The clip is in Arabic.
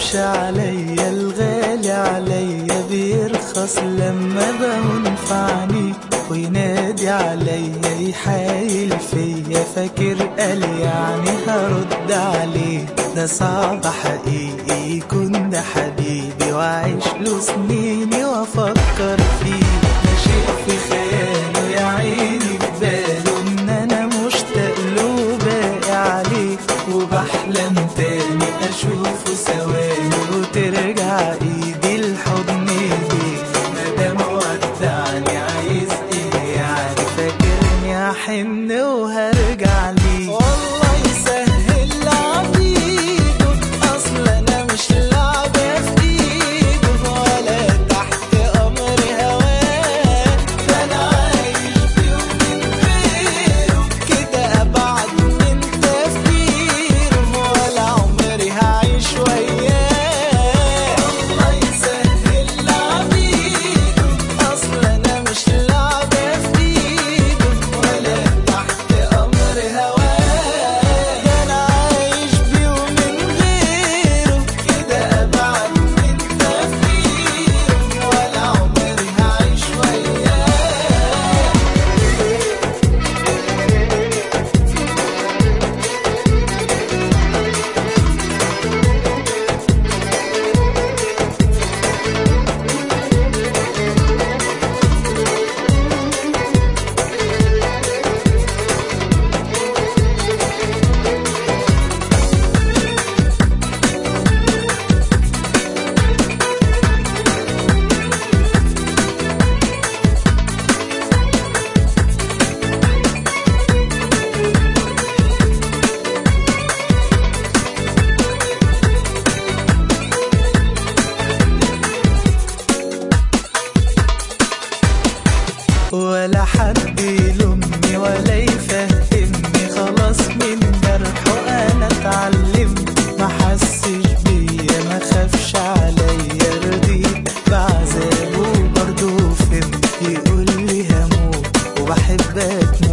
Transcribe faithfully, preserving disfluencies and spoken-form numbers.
يخافش عليا، الغالي عليا بيرخص لما بنفعني، وينادي عليا يحايل فيا، فاكر قال يعني هرد عليه. ده صعب حقيقي يكون ده حبيبي واعيش له سنيني وافكر فيه، ده شيء في خياله يا عيني بباله ان انا مشتاق له باقي عليه، وبحلم تاني اشوفه ثواني وترجع ايدي الحضن بيه. مادام ودعني عايز ايه يعني، فاكرني احن وهرجع ليه. والله يسهل عبيده، اصل انا مش لعبة في ايده، ولا تحت امر هواه، ده انا عايش بيه ومن غيره كده ابعد من تفكيره، ولا عمري هعيش وياه. والله يسهل عبيده، اصل انا مش لعبة في ايده، ولا تحت امر هواه، ده انا عايش بيه ومن غيره كده ابعد من تفكيره، ولا عمري هعيش وياه. ولا حد يلومني ولا يفهمني، خلاص من جرحه انا اتعلمت، ما حسش بيا ما خافش عليا، رضيت بعذابه برضه فهمت، يقول لي هموت وبحبك